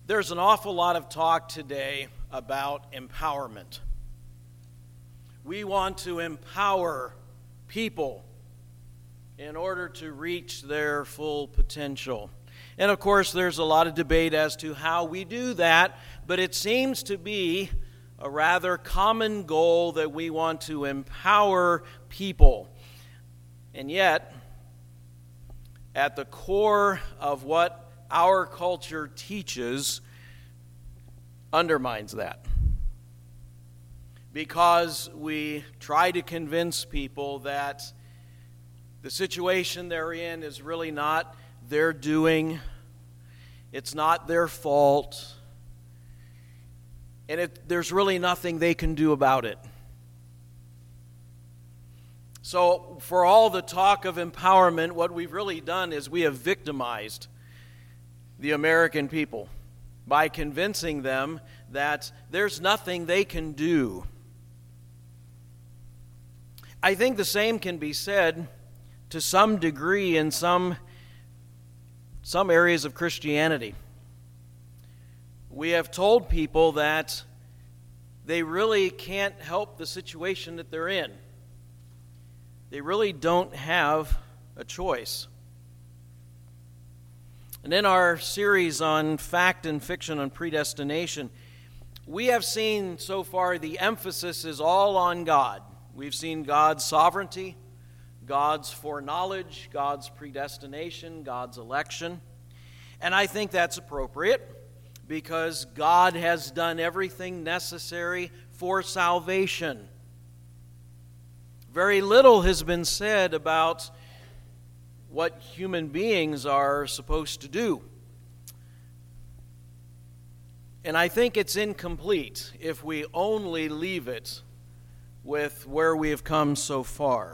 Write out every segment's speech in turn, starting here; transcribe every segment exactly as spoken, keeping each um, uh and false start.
There's an awful lot of talk today about empowerment. We want to empower people in order to reach their full potential. And of course, there's a lot of debate as to how we do that, but it seems to be a rather common goal that we want to empower people. And yet, at the core of what our culture teaches undermines that. Because we try to convince people that the situation they're in is really not their doing, it's not their fault, and it, there's really nothing they can do about it. So for all the talk of empowerment, what we've really done is we have victimized the American people by convincing them that there's nothing they can do. I think the same can be said to some degree in some, some areas of Christianity. We have told people that they really can't help the situation that they're in. They really don't have a choice. And in our series on fact and fiction on predestination, we have seen so far the emphasis is all on God. We've seen God's sovereignty, God's foreknowledge, God's predestination, God's election. And I think that's appropriate because God has done everything necessary for salvation. Very little has been said about what human beings are supposed to do. And I think it's incomplete if we only leave it with where we have come so far.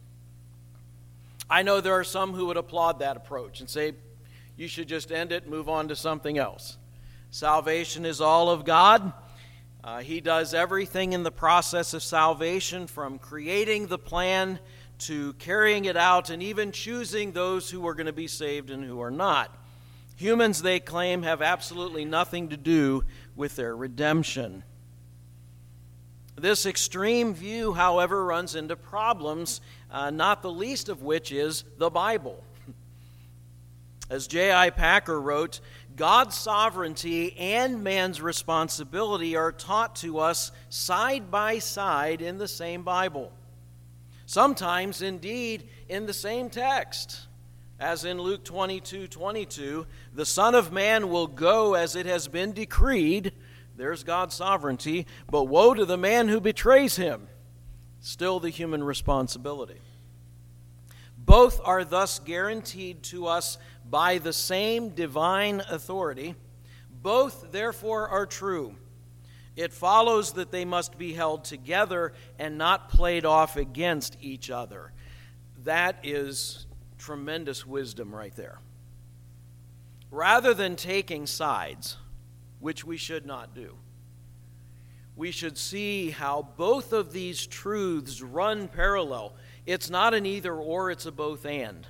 I know there are some who would applaud that approach and say, you should just end it, move on to something else. Salvation is all of God. Uh, he does everything in the process of salvation, from creating the plan to carrying it out and even choosing those who are going to be saved and who are not. Humans, they claim, have absolutely nothing to do with their redemption. This extreme view, however, runs into problems, uh, not the least of which is the Bible. As J I Packer wrote, God's sovereignty and man's responsibility are taught to us side by side in the same Bible. Sometimes, indeed, in the same text. As in Luke twenty-two twenty-two, the Son of Man will go as it has been decreed. There's God's sovereignty. But woe to the man who betrays him. Still the human responsibility. Both are thus guaranteed to us by the same divine authority. Both, therefore, are true. It follows that they must be held together and not played off against each other. That is tremendous wisdom right there. Rather than taking sides, which we should not do, we should see how both of these truths run parallel. It's not an either or, it's a both and.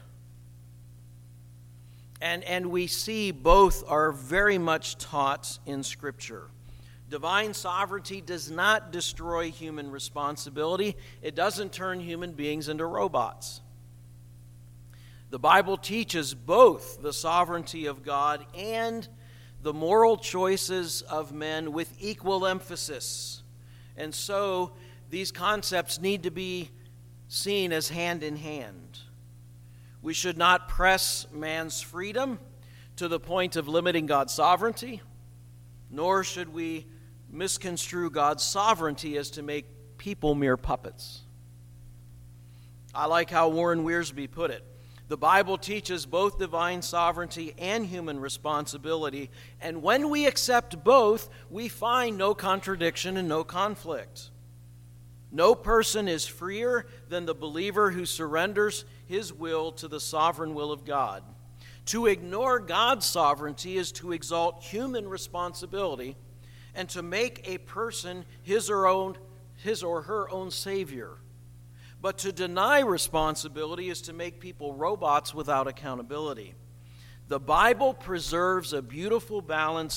And, and we see both are very much taught in Scripture. Divine sovereignty does not destroy human responsibility. It doesn't turn human beings into robots. The Bible teaches both the sovereignty of God and the moral choices of men with equal emphasis. And so these concepts need to be seen as hand in hand. We should not press man's freedom to the point of limiting God's sovereignty, nor should we misconstrue God's sovereignty as to make people mere puppets. I like how Warren Wiersbe put it. The Bible teaches both divine sovereignty and human responsibility, and when we accept both, we find no contradiction and no conflict. No person is freer than the believer who surrenders his will to the sovereign will of God. To ignore God's sovereignty is to exalt human responsibility and to make a person his or own, his or her own savior. But to deny responsibility is to make people robots without accountability. The Bible preserves a beautiful balance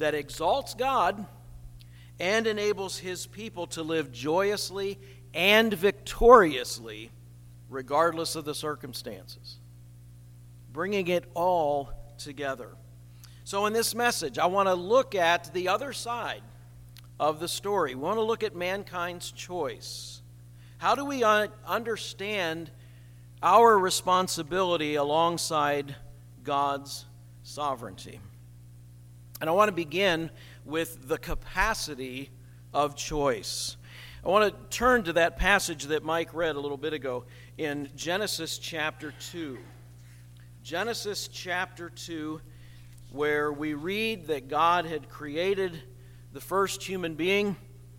that exalts God and enables his people to live joyously and victoriously regardless of the circumstances, bringing it all together. So in this message, I want to look at the other side of the story. We want to look at mankind's choice. How do we understand our responsibility alongside God's sovereignty? And I want to begin with the capacity of choice. I want to turn to that passage that Mike read a little bit ago in Genesis chapter two. Genesis chapter two, where we read that God had created the first human being,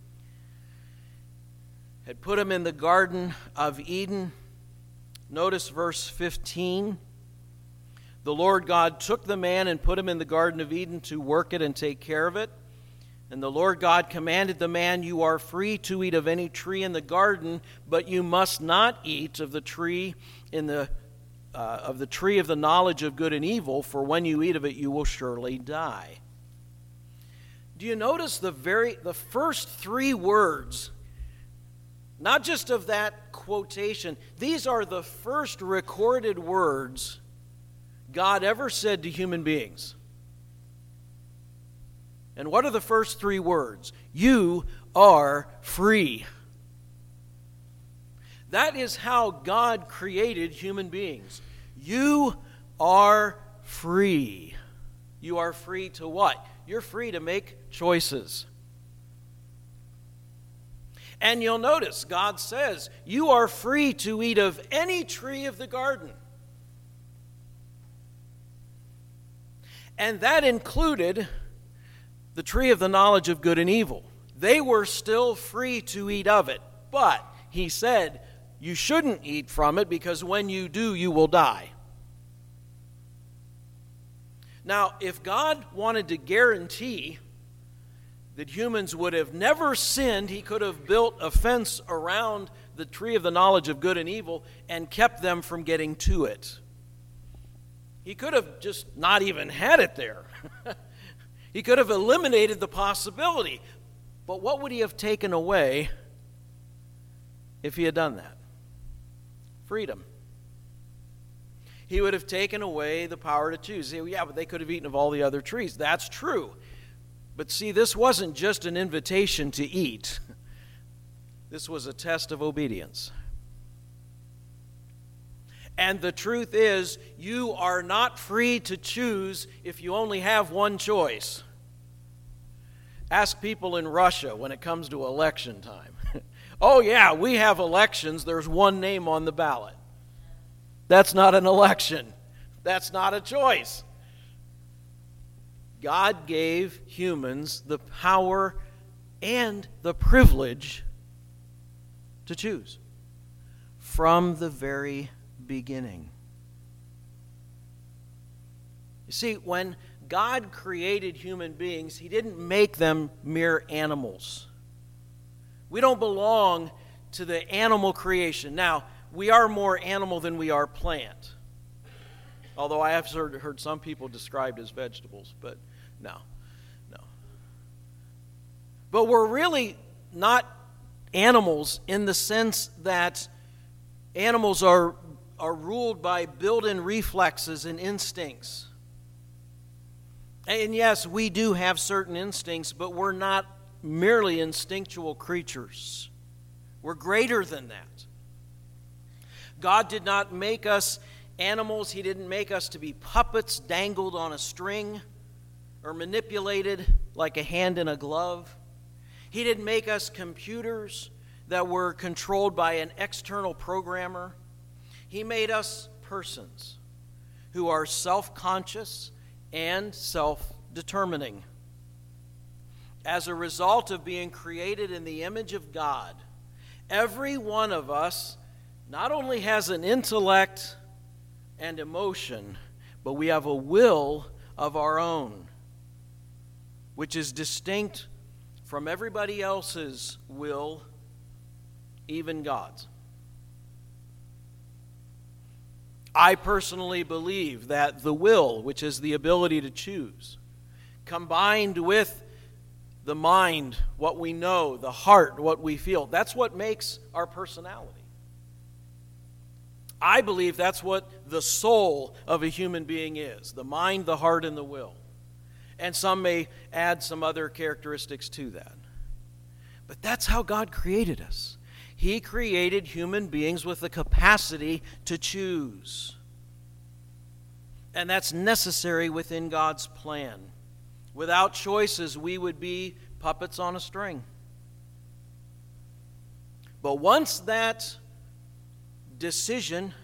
had put him in the Garden of Eden. Notice verse fifteen. The Lord God took the man and put him in the Garden of Eden to work it and take care of it. And the Lord God commanded the man, you are free to eat of any tree in the garden, but you must not eat of the tree in the uh, of the tree of the knowledge of good and evil, for when you eat of it, you will surely die. Do you notice the very the first three words? Not just of that quotation, these are the first recorded words God ever said to human beings. And what are the first three words? You are free. That is how God created human beings. You are free. You are free to what? You're free to make choices. And you'll notice God says, you are free to eat of any tree of the garden. And that included the tree of the knowledge of good and evil. They were still free to eat of it. But he said, you shouldn't eat from it because when you do, you will die. Now, if God wanted to guarantee that humans would have never sinned, he could have built a fence around the tree of the knowledge of good and evil and kept them from getting to it. He could have just not even had it there. He could have eliminated the possibility. But what would he have taken away if he had done that? Freedom. He would have taken away the power to choose. Yeah, but they could have eaten of all the other trees. That's true. But see, this wasn't just an invitation to eat. This was a test of obedience. And the truth is, you are not free to choose if you only have one choice. Ask people in Russia when it comes to election time. Oh yeah, we have elections. There's one name on the ballot. That's not an election. That's not a choice. God gave humans the power and the privilege to choose from the very beginning. You see, when God created human beings, he didn't make them mere animals. We don't belong to the animal creation. Now, we are more animal than we are plant. Although I have heard, heard some people described as vegetables, but no, no. But we're really not animals in the sense that animals are are ruled by built-in reflexes and instincts. And yes, we do have certain instincts, but we're not merely instinctual creatures. We're greater than that. God did not make us animals. He didn't make us to be puppets dangled on a string or manipulated like a hand in a glove. He didn't make us computers that were controlled by an external programmer. He made us persons who are self-conscious and self-determining. As a result of being created in the image of God, every one of us not only has an intellect and emotion, but we have a will of our own, which is distinct from everybody else's will, even God's. I personally believe that the will, which is the ability to choose, combined with the mind, what we know, the heart, what we feel. That's what makes our personality. I believe that's what the soul of a human being is, the mind, the heart, and the will. And some may add some other characteristics to that. But that's how God created us. He created human beings with the capacity to choose. And that's necessary within God's plan. Without choices, we would be puppets on a string. But once that decision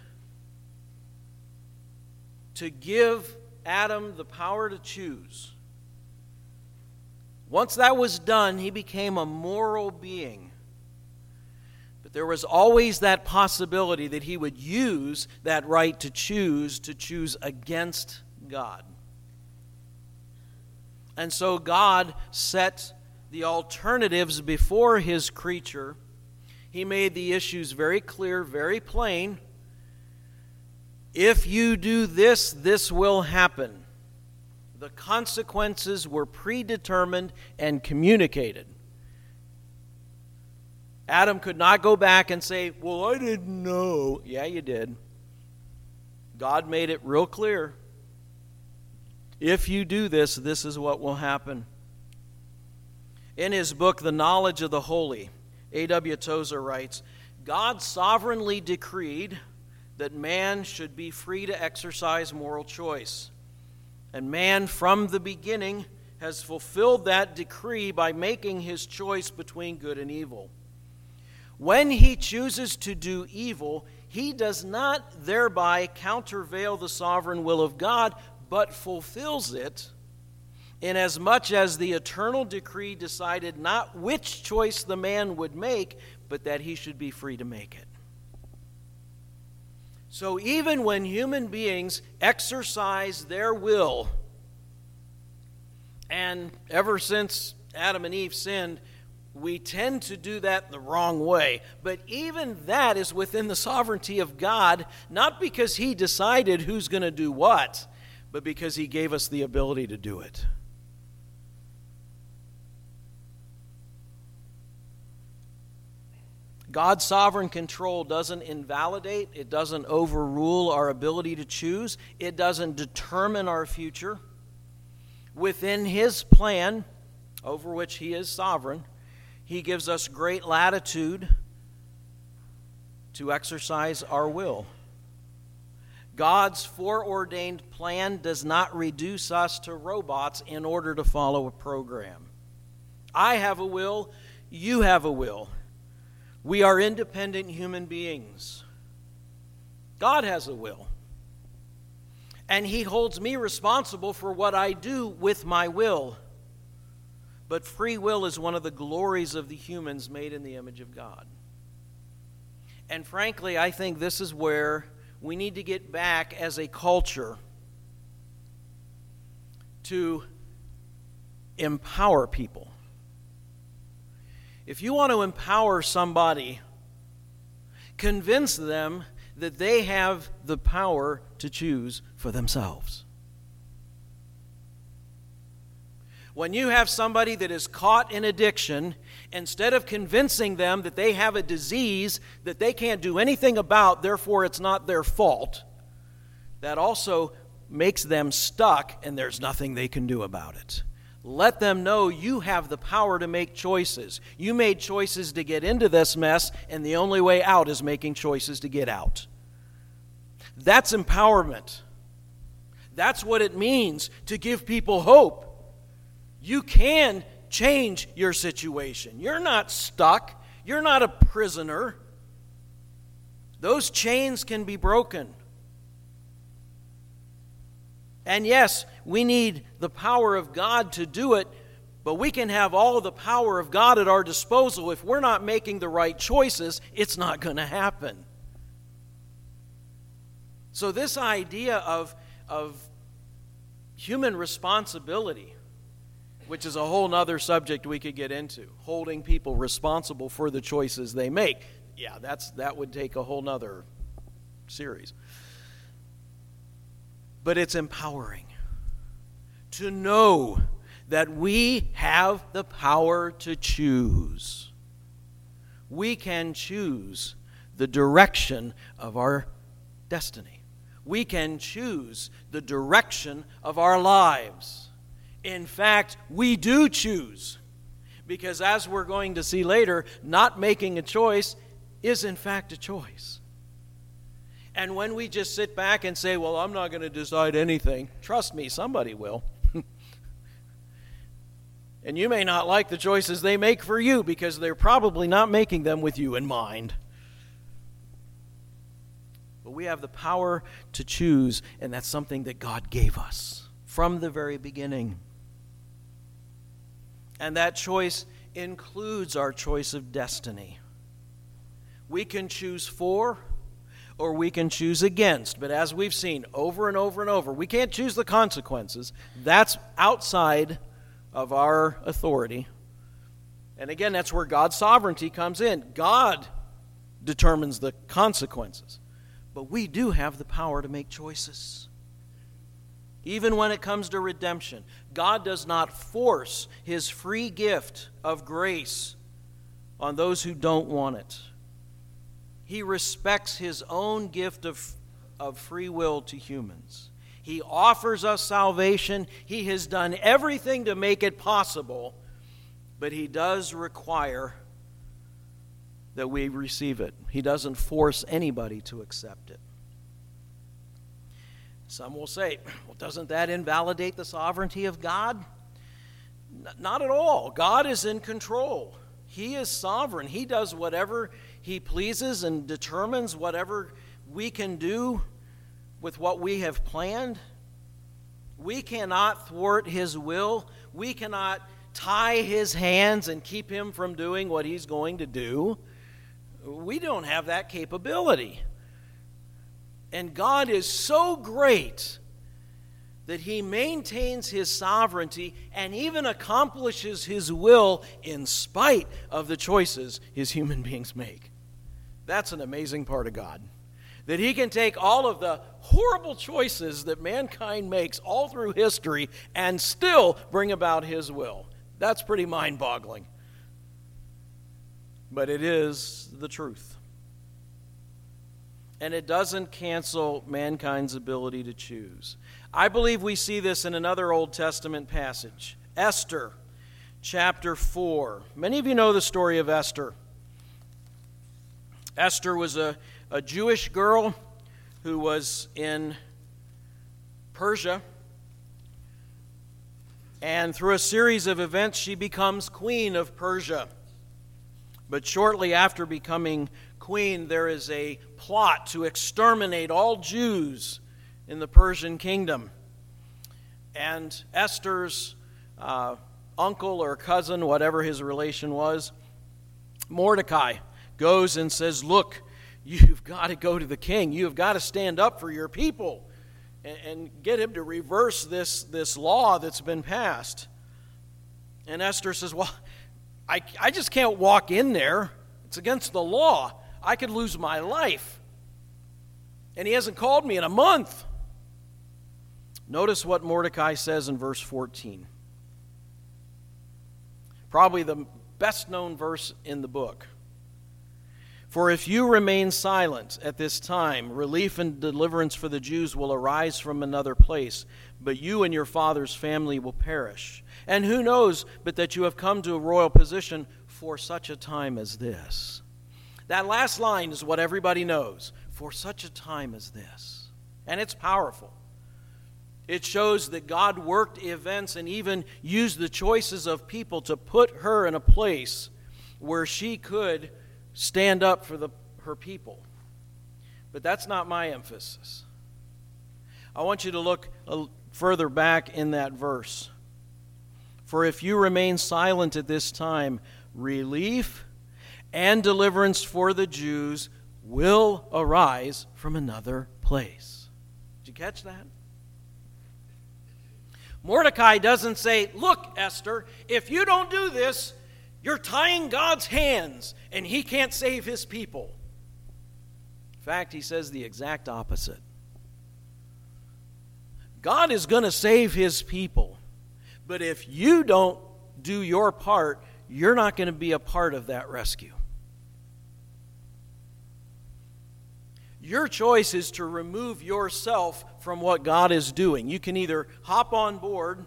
to give Adam the power to choose, once that was done, he became a moral being. But there was always that possibility that he would use that right to choose, to choose against God. And so God set the alternatives before his creature. He made the issues very clear, very plain. If you do this, this will happen. The consequences were predetermined and communicated. Adam could not go back and say, well, I didn't know. Yeah, you did. God made it real clear. If you do this, this is what will happen. In his book, The Knowledge of the Holy, A W Tozer writes, God sovereignly decreed that man should be free to exercise moral choice. And man, from the beginning, has fulfilled that decree by making his choice between good and evil. When he chooses to do evil, he does not thereby countervail the sovereign will of God, but fulfills it, inasmuch as the eternal decree decided not which choice the man would make, but that he should be free to make it. So even when human beings exercise their will, and ever since Adam and Eve sinned, we tend to do that the wrong way. But even that is within the sovereignty of God, not because he decided who's going to do what, but because he gave us the ability to do it. God's sovereign control doesn't invalidate, it doesn't overrule our ability to choose, it doesn't determine our future. Within his plan, over which he is sovereign, he gives us great latitude to exercise our will. God's foreordained plan does not reduce us to robots in order to follow a program. I have a will, you have a will. We are independent human beings. God has a will. And he holds me responsible for what I do with my will. But free will is one of the glories of the humans made in the image of God. And frankly, I think this is where we need to get back as a culture to empower people. If you want to empower somebody, convince them that they have the power to choose for themselves. When you have somebody that is caught in addiction, instead of convincing them that they have a disease that they can't do anything about, therefore it's not their fault, that also makes them stuck and there's nothing they can do about it. Let them know you have the power to make choices. You made choices to get into this mess, and the only way out is making choices to get out. That's empowerment. That's what it means to give people hope. You can change your situation. You're not stuck. You're not a prisoner. Those chains can be broken. And yes, we need the power of God to do it, but we can have all the power of God at our disposal. If we're not making the right choices, it's not going to happen. So this idea of, of human responsibility, which is a whole other subject we could get into, holding people responsible for the choices they make. Yeah, that's that would take a whole nother series. But it's empowering to know that we have the power to choose. We can choose the direction of our destiny. We can choose the direction of our lives. In fact, we do choose. Because as we're going to see later, not making a choice is in fact a choice. And when we just sit back and say, well, I'm not going to decide anything, trust me, somebody will. And you may not like the choices they make for you because they're probably not making them with you in mind. But we have the power to choose, and that's something that God gave us from the very beginning. And that choice includes our choice of destiny. We can choose for or we can choose against. But as we've seen over and over and over, we can't choose the consequences. That's outside of our authority. And again, that's where God's sovereignty comes in. God determines the consequences. But we do have the power to make choices. Even when it comes to redemption, God does not force His free gift of grace on those who don't want it. He respects His own gift of, of free will to humans. He offers us salvation. He has done everything to make it possible, but He does require that we receive it. He doesn't force anybody to accept it. Some will say, well, doesn't that invalidate the sovereignty of God? N- not at all. God is in control. He is sovereign. He does whatever He pleases and determines whatever we can do with what we have planned. We cannot thwart His will. We cannot tie His hands and keep Him from doing what He's going to do. We don't have that capability. And God is so great that He maintains His sovereignty and even accomplishes His will in spite of the choices His human beings make. That's an amazing part of God. That He can take all of the horrible choices that mankind makes all through history and still bring about His will. That's pretty mind-boggling. But it is the truth. And it doesn't cancel mankind's ability to choose. I believe we see this in another Old Testament passage. Esther, chapter four. Many of you know the story of Esther. Esther was a, a Jewish girl who was in Persia. And through a series of events, she becomes queen of Persia. But shortly after becoming queen, there is a plot to exterminate all Jews in the Persian kingdom. And Esther's uh, uncle or cousin, whatever his relation was, Mordecai, goes and says, look, you've got to go to the king. You've got to stand up for your people and, and get him to reverse this, this law that's been passed. And Esther says, well, I, I just can't walk in there. It's against the law. I could lose my life. And he hasn't called me in a month. Notice what Mordecai says in verse fourteen. Probably the best known verse in the book. For if you remain silent at this time, relief and deliverance for the Jews will arise from another place, but you and your father's family will perish. And who knows but that you have come to a royal position for such a time as this. That last line is what everybody knows. For such a time as this. And it's powerful. It shows that God worked events and even used the choices of people to put her in a place where she could stand up for the, her people. But that's not my emphasis. I want you to look a, further back in that verse. For if you remain silent at this time, relief and deliverance for the Jews will arise from another place. Did you catch that? Mordecai doesn't say, look, Esther, if you don't do this, you're tying God's hands and He can't save His people. In fact, he says the exact opposite. God is going to save His people, But if you don't do your part, you're not going to be a part of that rescue. Your choice is to remove yourself from what God is doing. You can either hop on board,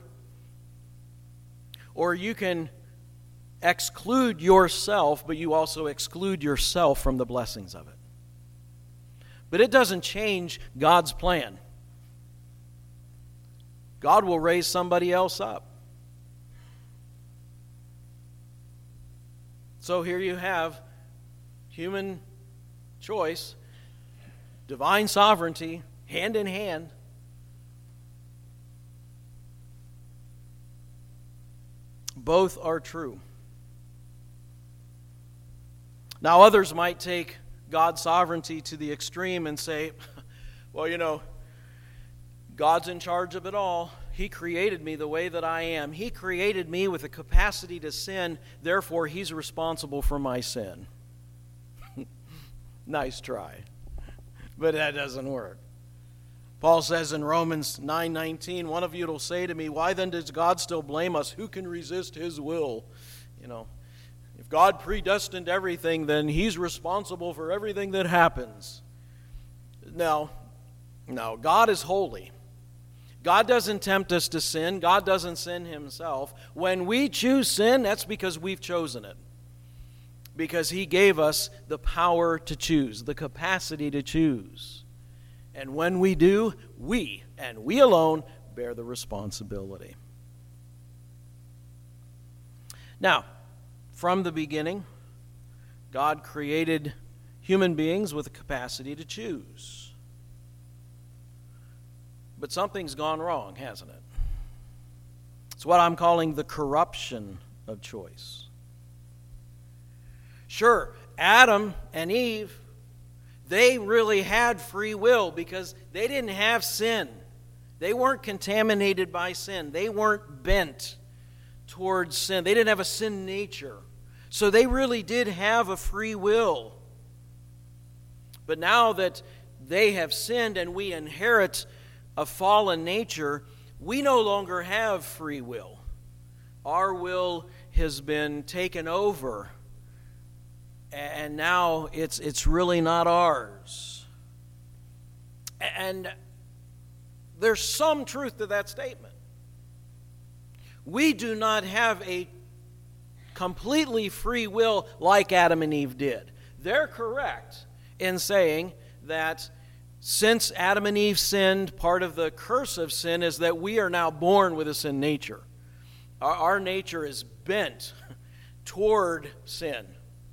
or you can exclude yourself, but you also exclude yourself from the blessings of it. But it doesn't change God's plan. God will raise somebody else up. So here you have human choice, divine sovereignty, hand in hand. Both are true. Now, others might take God's sovereignty to the extreme and say, well, you know, God's in charge of it all. He created me the way that I am. He created me with a capacity to sin. Therefore, He's responsible for my sin. Nice try. But that doesn't work. Paul says in Romans nine nineteen, one of you will say to me, why then does God still blame us? Who can resist His will? You know, if God predestined everything, then He's responsible for everything that happens. No, no, God is holy. God doesn't tempt us to sin. God doesn't sin Himself. When we choose sin, that's because we've chosen it. Because He gave us the power to choose, the capacity to choose. And when we do, we, and we alone, bear the responsibility. Now, from the beginning, God created human beings with a capacity to choose. But something's gone wrong, hasn't it? It's what I'm calling the corruption of choice. Sure, Adam and Eve, they really had free will because they didn't have sin. They weren't contaminated by sin. They weren't bent towards sin. They didn't have a sin nature. So they really did have a free will. But now that they have sinned and we inherit a fallen nature, we no longer have free will. Our will has been taken over, and now it's it's really not ours. And there's some truth to that statement. We do not have a completely free will like Adam and Eve did. They're correct in saying that since Adam and Eve sinned, part of the curse of sin is that we are now born with a sin nature. Our, our nature is bent toward sin.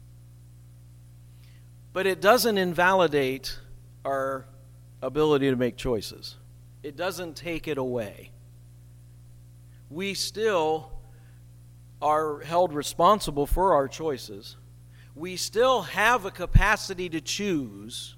But it doesn't invalidate our ability to make choices. It doesn't take it away. We still are held responsible for our choices. We still have a capacity to choose.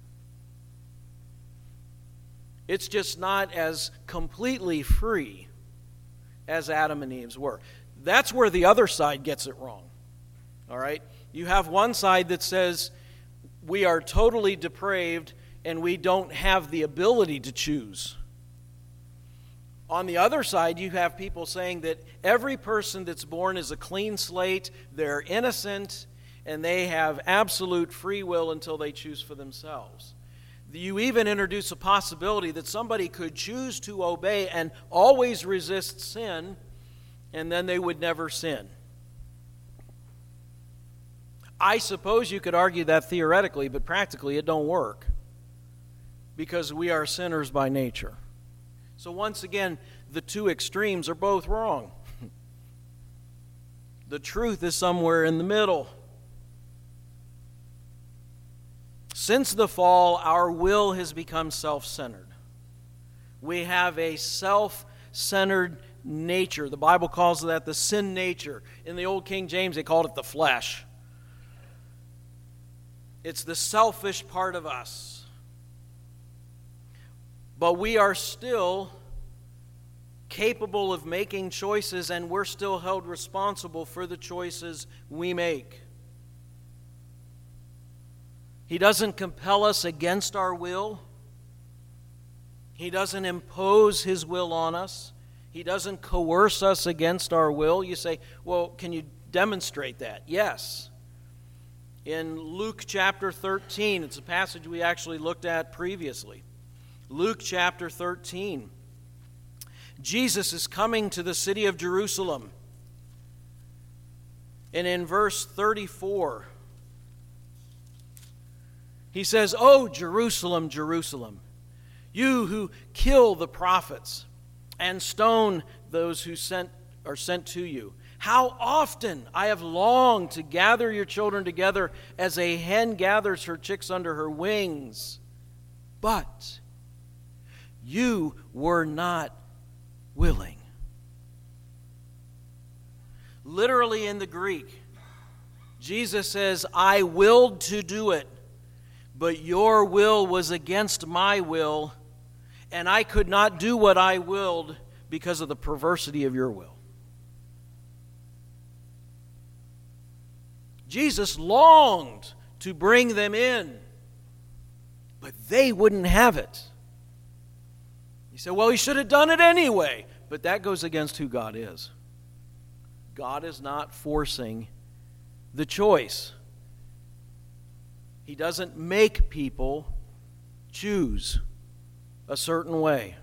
It's just not as completely free as Adam and Eve's were. That's where the other side gets it wrong. All right? You have one side that says we are totally depraved and we don't have the ability to choose. On the other side, you have people saying that every person that's born is a clean slate, they're innocent, and they have absolute free will until they choose for themselves. You even introduce a possibility that somebody could choose to obey and always resist sin, and then they would never sin. I suppose you could argue that theoretically, but practically it don't work, because we are sinners by nature. So once again, the two extremes are both wrong. The truth is somewhere in the middle. Since the fall, our will has become self-centered. We have a self-centered nature. The Bible calls that the sin nature. In the Old King James, they called it the flesh. It's the selfish part of us. But we are still capable of making choices, and we're still held responsible for the choices we make. He doesn't compel us against our will. He doesn't impose His will on us. He doesn't coerce us against our will. You say, well, can you demonstrate that? Yes. In Luke chapter thirteen, it's a passage we actually looked at previously. Luke chapter thirteen. Jesus is coming to the city of Jerusalem. And in verse thirty-four, he says, "O Jerusalem, Jerusalem, you who kill the prophets and stone those who sent are sent to you. How often I have longed to gather your children together as a hen gathers her chicks under her wings. But you were not willing." Literally in the Greek, Jesus says, "I willed to do it, but your will was against my will, and I could not do what I willed because of the perversity of your will." Jesus longed to bring them in, but they wouldn't have it. You say, well, he should have done it anyway. But that goes against who God is. God is not forcing the choice. He doesn't make people choose a certain way.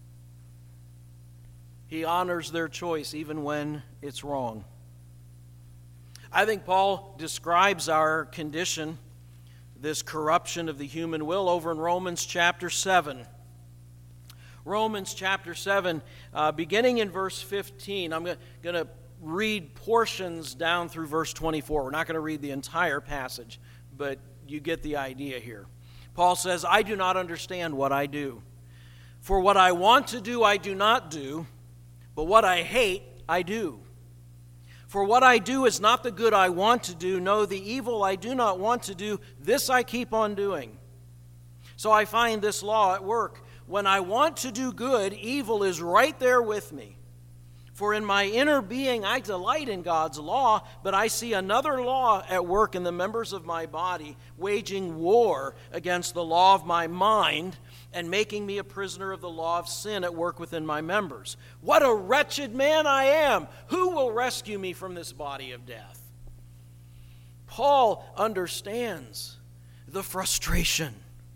He honors their choice even when it's wrong. I think Paul describes our condition, this corruption of the human will, over in Romans chapter seven. Romans chapter seven, uh, beginning in verse fifteen. I'm going to read portions down through verse twenty-four. We're not going to read the entire passage, but you get the idea here. Paul says, "I do not understand what I do. For what I want to do, I do not do, but what I hate, I do. For what I do is not the good I want to do. No, the evil I do not want to do, this I keep on doing. So I find this law at work. When I want to do good, evil is right there with me. For in my inner being I delight in God's law, but I see another law at work in the members of my body, waging war against the law of my mind and making me a prisoner of the law of sin at work within my members. What a wretched man I am! Who will rescue me from this body of death?" Paul understands the frustration.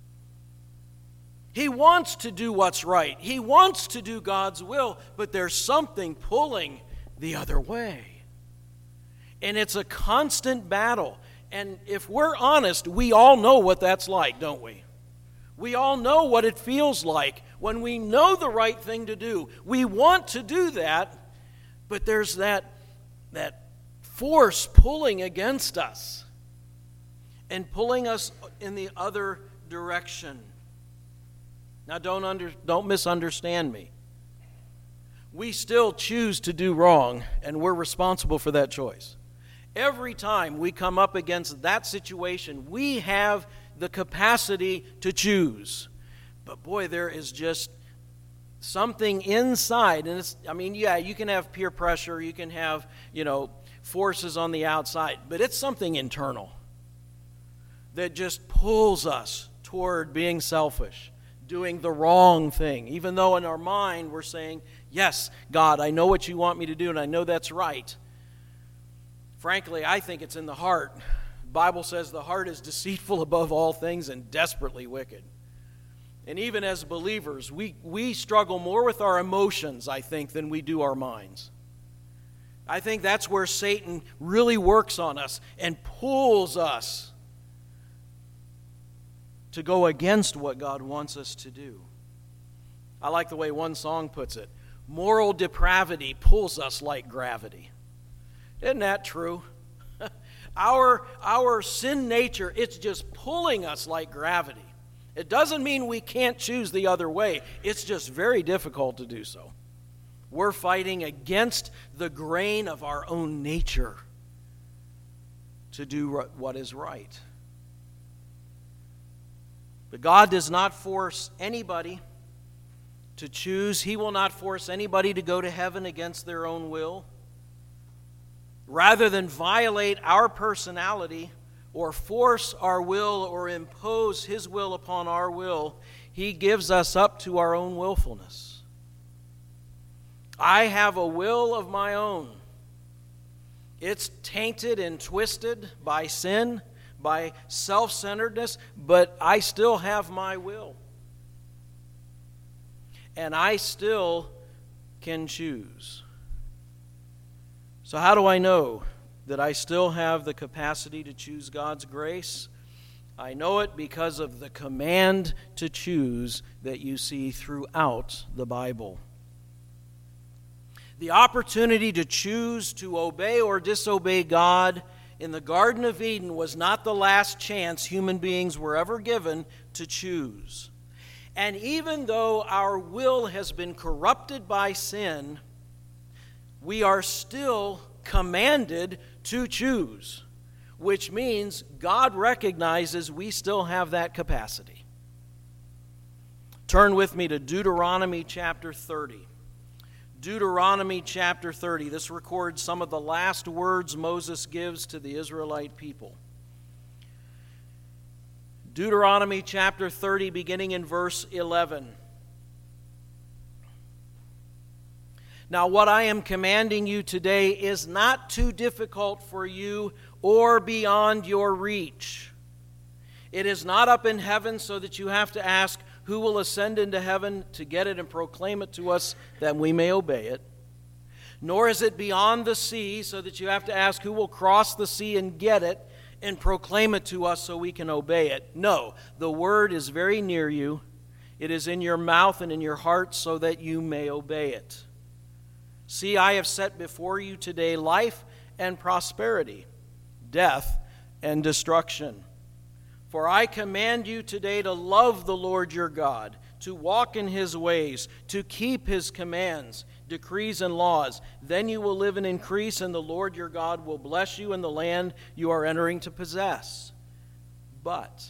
He wants to do what's right. He wants to do God's will, but there's something pulling the other way. And it's a constant battle. And if we're honest, we all know what that's like, don't we? We all know what it feels like when we know the right thing to do. We want to do that, but there's that, that force pulling against us and pulling us in the other direction. Now, don't under, don't misunderstand me. We still choose to do wrong, and we're responsible for that choice. Every time we come up against that situation, we have the capacity to choose. But boy, there is just something inside, and it's, I mean, yeah, you can have peer pressure, you can have, you know, forces on the outside, but it's something internal that just pulls us toward being selfish, doing the wrong thing, even though in our mind we're saying, yes, God, I know what you want me to do, and I know that's right. Frankly, I think it's in the heart. The Bible says the heart is deceitful above all things and desperately wicked. And even as believers, we, we struggle more with our emotions, I think, than we do our minds. I think that's where Satan really works on us and pulls us to go against what God wants us to do. I like the way one song puts it. Moral depravity pulls us like gravity. Isn't that true? our, our sin nature, it's just pulling us like gravity. It doesn't mean we can't choose the other way. It's just very difficult to do so. We're fighting against the grain of our own nature to do what is right. But God does not force anybody to choose. He will not force anybody to go to heaven against their own will. Rather than violate our personality or force our will or impose His will upon our will, He gives us up to our own willfulness. I have a will of my own. It's tainted and twisted by sin, by self-centeredness, but I still have my will. And I still can choose. So how do I know that I still have the capacity to choose God's grace? I know it because of the command to choose that you see throughout the Bible. The opportunity to choose to obey or disobey God in the Garden of Eden was not the last chance human beings were ever given to choose. And even though our will has been corrupted by sin, we are still commanded to choose, which means God recognizes we still have that capacity. Turn with me to Deuteronomy chapter thirty. Deuteronomy chapter thirty. This records some of the last words Moses gives to the Israelite people. Deuteronomy chapter thirty, beginning in verse eleven. Now, what I am commanding you today is not too difficult for you or beyond your reach. It is not up in heaven so that you have to ask, who will ascend into heaven to get it and proclaim it to us that we may obey it? Nor is it beyond the sea so that you have to ask, who will cross the sea and get it and proclaim it to us so we can obey it? No, the word is very near you. It is in your mouth and in your heart so that you may obey it. See, I have set before you today life and prosperity, death and destruction. For I command you today to love the Lord your God, to walk in his ways, to keep his commands, decrees, and laws. Then you will live and increase, and the Lord your God will bless you in the land you are entering to possess. But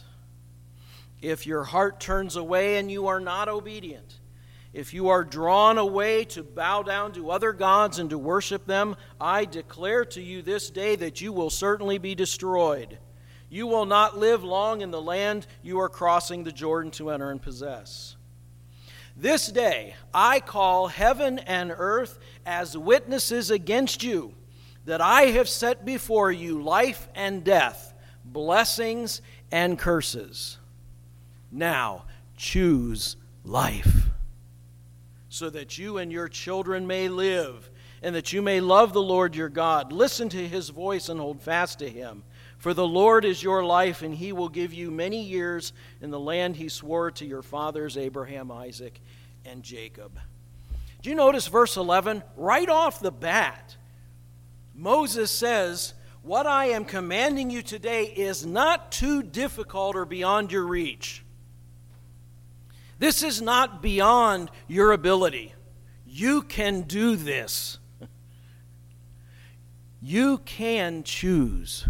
if your heart turns away and you are not obedient, if you are drawn away to bow down to other gods and to worship them, I declare to you this day that you will certainly be destroyed. You will not live long in the land you are crossing the Jordan to enter and possess. This day I call heaven and earth as witnesses against you, that I have set before you life and death, blessings and curses. Now choose life, so that you and your children may live, and that you may love the Lord your God. Listen to his voice and hold fast to him. For the Lord is your life, and he will give you many years in the land he swore to your fathers, Abraham, Isaac, and Jacob. Do you notice verse eleven? Right off the bat, Moses says, what I am commanding you today is not too difficult or beyond your reach. This is not beyond your ability. You can do this. You can choose.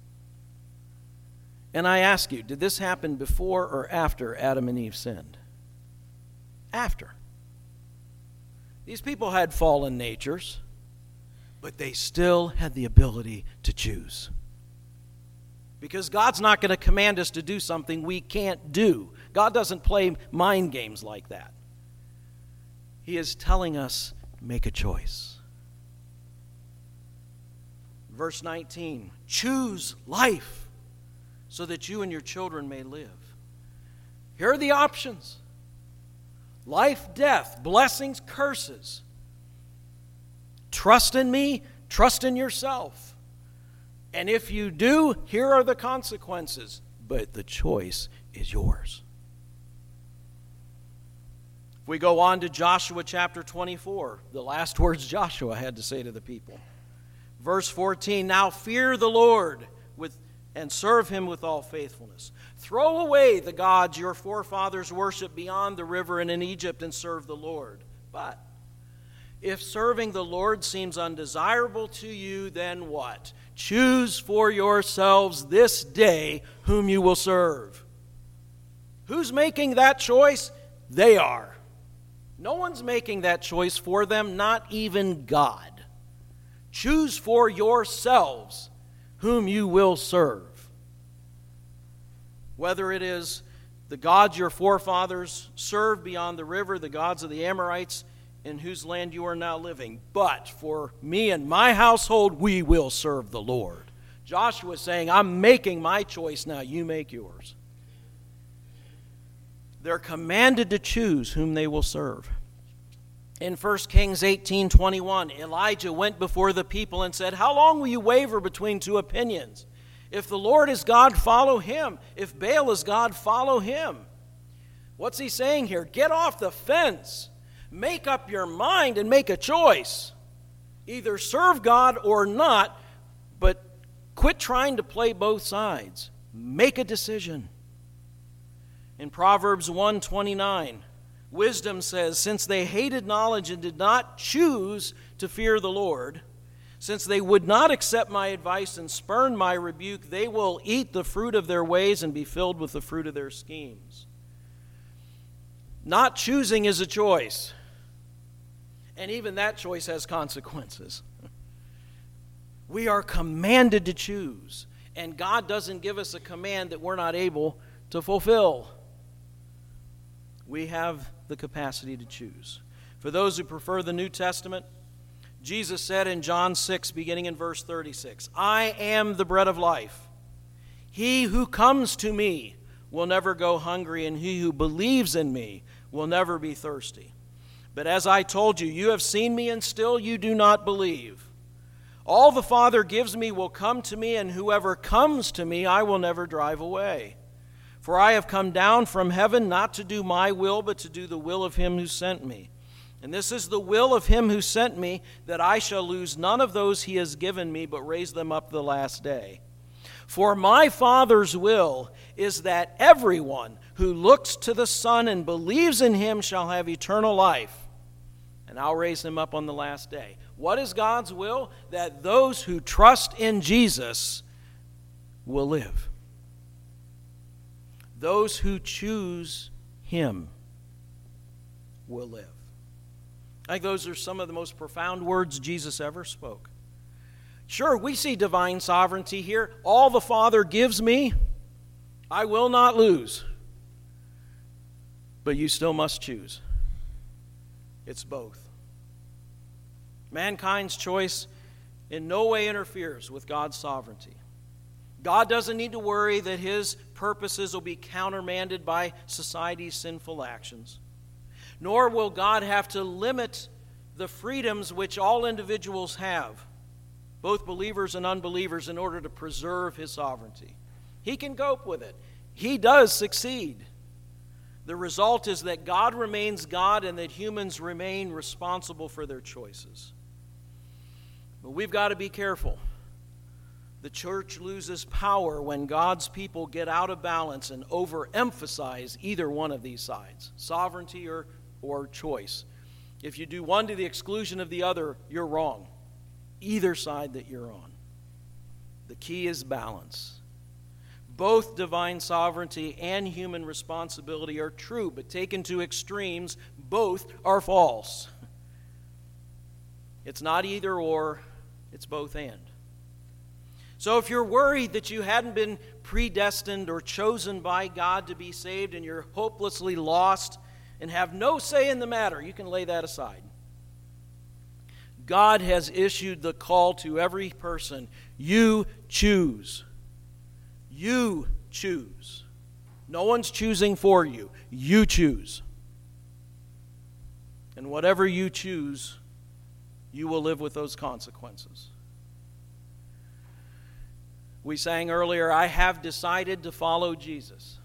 And I ask you, did this happen before or after Adam and Eve sinned? After. These people had fallen natures, but they still had the ability to choose. Because God's not going to command us to do something we can't do. God doesn't play mind games like that. He is telling us, make a choice. Verse nineteen, choose life so that you and your children may live. Here are the options. Life, death, blessings, curses. Trust in me, trust in yourself. And if you do, here are the consequences. But the choice is yours. If we go on to Joshua chapter twenty-four, the last words Joshua had to say to the people. Verse fourteen, now fear the Lord with, and serve him with all faithfulness. Throw away the gods your forefathers worshiped beyond the river and in Egypt and serve the Lord. But if serving the Lord seems undesirable to you, then what? Choose for yourselves this day whom you will serve. Who's making that choice? They are. No one's making that choice for them, not even God. Choose for yourselves whom you will serve. Whether it is the gods your forefathers served beyond the river, the gods of the Amorites in whose land you are now living. But for me and my household, we will serve the Lord. Joshua is saying, I'm making my choice now. You make yours. They're commanded to choose whom they will serve. In First Kings eighteen twenty-one, Elijah went before the people and said, how long will you waver between two opinions? If the Lord is God, follow him. If Baal is God, follow him. What's he saying here? Get off the fence. Make up your mind and make a choice. Either serve God or not, but quit trying to play both sides. Make a decision. In Proverbs one twenty-nine, wisdom says, since they hated knowledge and did not choose to fear the Lord, since they would not accept my advice and spurn my rebuke, they will eat the fruit of their ways and be filled with the fruit of their schemes. Not choosing is a choice. And even that choice has consequences. We are commanded to choose. And God doesn't give us a command that we're not able to fulfill. We have the capacity to choose. For those who prefer the New Testament, Jesus said in John six, beginning in verse thirty-six, I am the bread of life. He who comes to me will never go hungry, and he who believes in me will never be thirsty. But as I told you, you have seen me, and still you do not believe. All the Father gives me will come to me, and whoever comes to me I will never drive away. For I have come down from heaven not to do my will, but to do the will of him who sent me. And this is the will of him who sent me, that I shall lose none of those he has given me, but raise them up the last day. For my Father's will is that everyone who looks to the Son and believes in him shall have eternal life, and I'll raise him up on the last day. What is God's will? That those who trust in Jesus will live. Those who choose him will live. I think those are some of the most profound words Jesus ever spoke. Sure, we see divine sovereignty here. All the Father gives me, I will not lose. But you still must choose. It's both. Mankind's choice in no way interferes with God's sovereignty. God doesn't need to worry that his purposes will be countermanded by society's sinful actions. Nor will God have to limit the freedoms which all individuals have, both believers and unbelievers, in order to preserve his sovereignty. He can cope with it. He does succeed. The result is that God remains God and that humans remain responsible for their choices. But we've got to be careful. The church loses power when God's people get out of balance and overemphasize either one of these sides, sovereignty or, or choice. If you do one to the exclusion of the other, you're wrong. Either side that you're on. The key is balance. Both divine sovereignty and human responsibility are true, but taken to extremes, both are false. It's not either or, it's both and. So if you're worried that you hadn't been predestined or chosen by God to be saved and you're hopelessly lost and have no say in the matter, you can lay that aside. God has issued the call to every person. You choose. You choose. No one's choosing for you. You choose. And whatever you choose, you will live with those consequences. We sang earlier, I have decided to follow Jesus.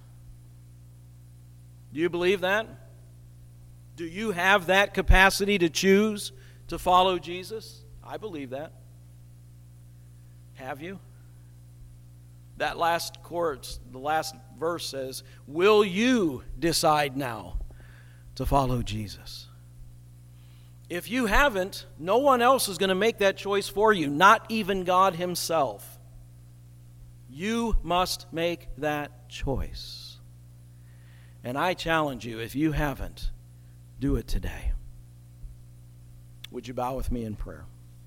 Do you believe that? Do you have that capacity to choose to follow Jesus? I believe that. Have you? That last chorus, the last verse says, will you decide now to follow Jesus? If you haven't, no one else is going to make that choice for you, not even God himself. You must make that choice. And I challenge you, if you haven't, do it today. Would you bow with me in prayer?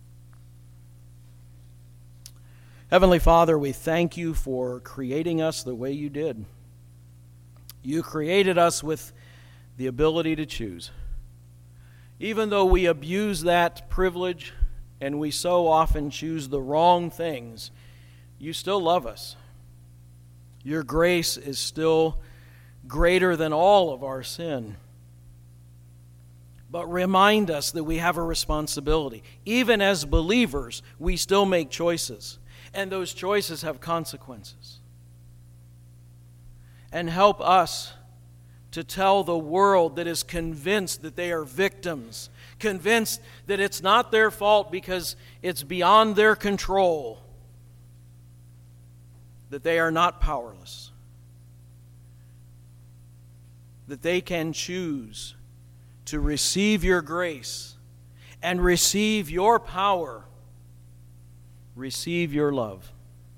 Heavenly Father, we thank you for creating us the way you did. You created us with the ability to choose. Even though we abuse that privilege and we so often choose the wrong things, you still love us. Your grace is still greater than all of our sin. But remind us that we have a responsibility. Even as believers, we still make choices, and those choices have consequences. And help us to tell the world that is convinced that they are victims, convinced that it's not their fault because it's beyond their control, that they are not powerless, that they can choose to receive your grace and receive your power, receive your love.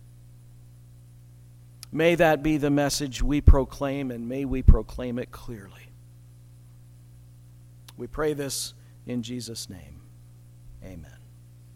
May that be the message we proclaim, and may we proclaim it clearly. We pray this in Jesus' name. Amen.